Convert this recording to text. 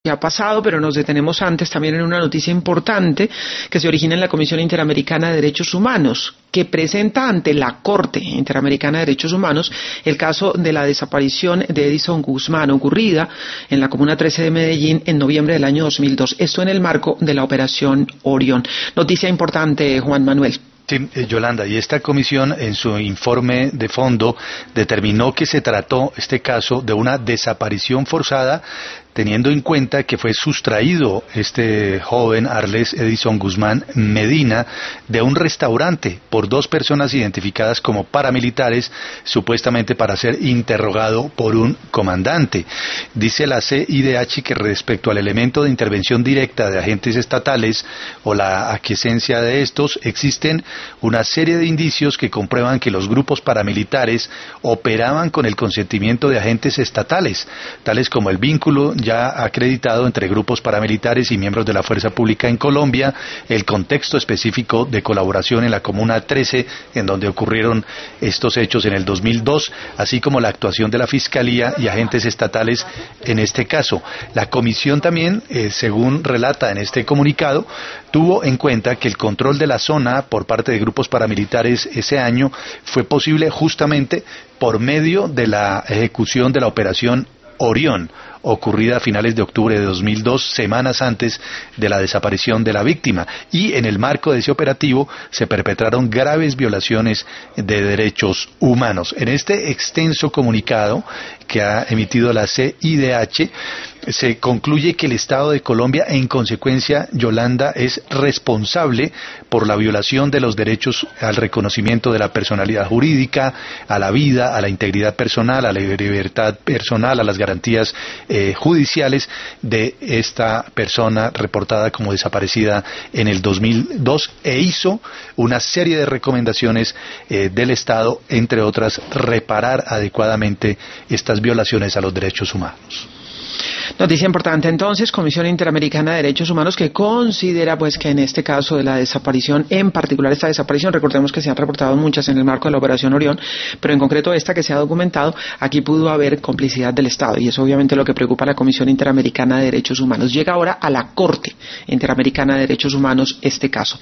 ha pasado, pero nos detenemos antes también en una noticia importante que se origina en la Comisión Interamericana de Derechos Humanos, que presenta ante la Corte Interamericana de Derechos Humanos el caso de la desaparición de Edison Guzmán, ocurrida en la Comuna 13 de Medellín en noviembre del año 2002. Esto en el marco de la Operación Orión. Noticia importante, Juan Manuel. Sí, Yolanda, y esta comisión en su informe de fondo determinó que se trató este caso de una desaparición forzada, teniendo en cuenta que fue sustraído este joven Arles Edison Guzmán Medina de un restaurante por dos personas identificadas como paramilitares, supuestamente para ser interrogado por un comandante. Dice la CIDH que respecto al elemento de intervención directa de agentes estatales o la aquiescencia de estos, existen una serie de indicios que comprueban que los grupos paramilitares operaban con el consentimiento de agentes estatales, tales como el vínculo ya acreditado entre grupos paramilitares y miembros de la fuerza pública en Colombia, el contexto específico de colaboración en la Comuna 13, en donde ocurrieron estos hechos en el 2002, así como la actuación de la Fiscalía y agentes estatales en este caso. La comisión también, según relata en este comunicado, tuvo en cuenta que el control de la zona por parte de grupos paramilitares ese año fue posible justamente por medio de la ejecución de la Operación Orión, ocurrida a finales de octubre de 2002, semanas antes de la desaparición de la víctima, y en el marco de ese operativo se perpetraron graves violaciones de derechos humanos. En este extenso comunicado que ha emitido la CIDH, se concluye que el Estado de Colombia, en consecuencia, Yolanda, es responsable por la violación de los derechos al reconocimiento de la personalidad jurídica, a la vida, a la integridad personal, a la libertad personal, a las garantías judiciales de esta persona reportada como desaparecida en el 2002, e hizo una serie de recomendaciones del Estado, entre otras, reparar adecuadamente estas violaciones a los derechos humanos. Noticia importante entonces, Comisión Interamericana de Derechos Humanos, que considera pues que en este caso de la desaparición, en particular esta desaparición, recordemos que se han reportado muchas en el marco de la Operación Orión, pero en concreto esta que se ha documentado, aquí pudo haber complicidad del Estado, y eso obviamente lo que preocupa a la Comisión Interamericana de Derechos Humanos. Llega ahora a la Corte Interamericana de Derechos Humanos este caso.